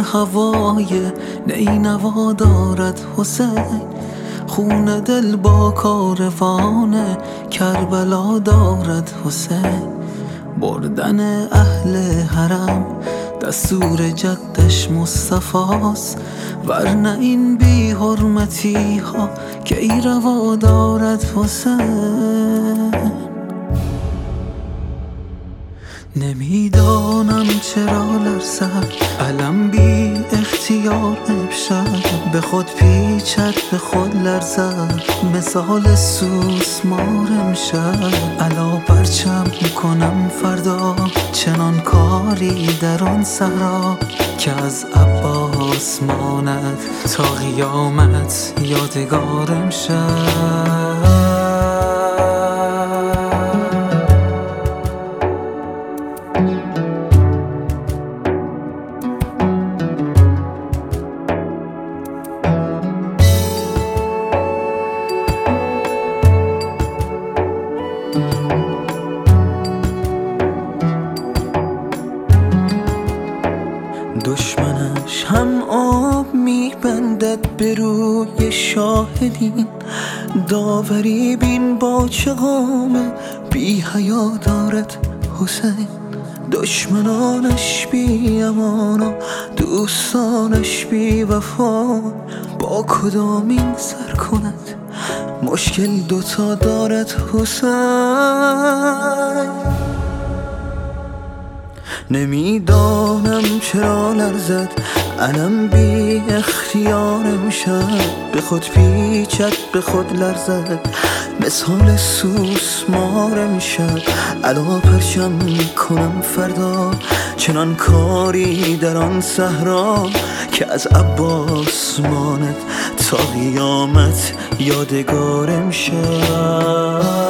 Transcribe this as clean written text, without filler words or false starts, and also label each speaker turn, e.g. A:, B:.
A: هوای نینوا دارد حسین، خون دل با کاروان کربلا دارد حسین. بردن اهل حرم دستور جدش مصطفاست، ورنه این بی حرمتی ها کی روا دارد حسین. نمیدانم چرا لرزد علم بی اختیار امشب، به خود پیچد به خود لرزد مثال سوسمار امشب. علا پرچم میکنم فردا چنان کاری در آن صحرا، که از عباس ماند تا قیامت یادگار امشب. دشمنش هم آب میبندد به روی شاهدین، داوری بین با چه قامه بی حیا دارد حسین. دشمنانش بی امانا دوستانش بی وفا، با کدامین سر کند مشکل دوتا دارد حسین. نمیدانم چرا لرزد علم بی اختیار امشب، به خود پیچد به خود لرزد مثال سوسمار امشب. علا پرچم کنم فردا چنان کاری در آن صحرا، که از عباس ماند تا قیامت یادگار امشب.